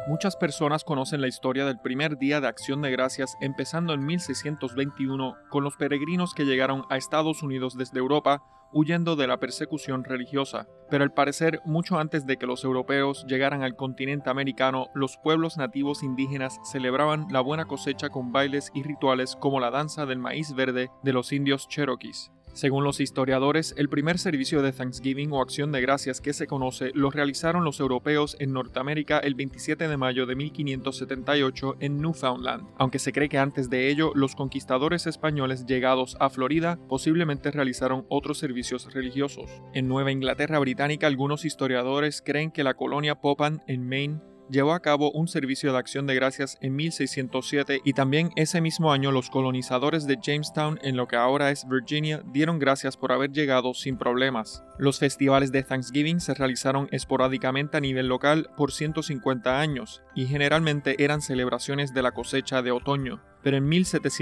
Muchas personas conocen la historia del primer día de Acción de Gracias empezando en 1621 con los peregrinos que llegaron a Estados Unidos desde Europa huyendo de la persecución religiosa. Pero al parecer, mucho antes de que los europeos llegaran al continente americano, los pueblos nativos indígenas celebraban la buena cosecha con bailes y rituales como la danza del maíz verde de los indios cherokees. Según los historiadores, el primer servicio de Thanksgiving o Acción de Gracias que se conoce lo realizaron los europeos en Norteamérica el 27 de mayo de 1578 en Newfoundland, aunque se cree que antes de ello los conquistadores españoles llegados a Florida posiblemente realizaron otros servicios religiosos. En Nueva Inglaterra Británica, algunos historiadores creen que la colonia Popham en Maine llevó a cabo un servicio de Acción de Gracias en 1607 y también ese mismo año los colonizadores de Jamestown en lo que ahora es Virginia dieron gracias por haber llegado sin problemas. Los festivales de Thanksgiving se realizaron esporádicamente a nivel local por 150 años y generalmente eran celebraciones de la cosecha de otoño, pero en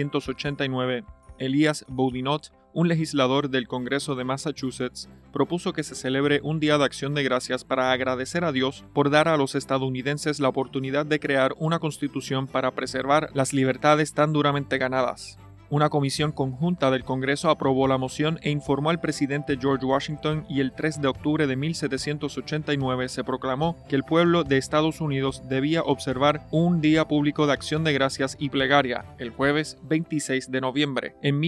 1789 Elias Boudinot, un legislador del Congreso de Massachusetts, propuso que se celebre un día de Acción de Gracias para agradecer a Dios por dar a los estadounidenses la oportunidad de crear una constitución para preservar las libertades tan duramente ganadas. Una comisión conjunta del Congreso aprobó la moción e informó al presidente George Washington y el 3 de octubre de 1789 se proclamó que el pueblo de Estados Unidos debía observar un día público de Acción de Gracias y plegaria, el jueves 26 de noviembre. En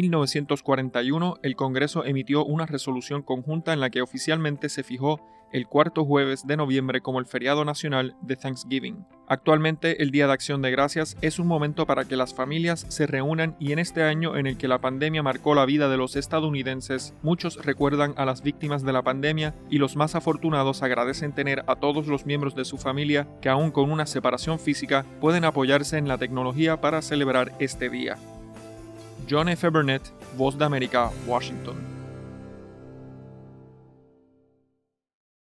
1941, el Congreso emitió una resolución conjunta en la que oficialmente se fijó el cuarto jueves de noviembre como el feriado nacional de Thanksgiving. Actualmente, el Día de Acción de Gracias es un momento para que las familias se reúnan y en este año en el que la pandemia marcó la vida de los estadounidenses, muchos recuerdan a las víctimas de la pandemia y los más afortunados agradecen tener a todos los miembros de su familia que aún con una separación física pueden apoyarse en la tecnología para celebrar este día. John F. Burnett, Voz de América, Washington.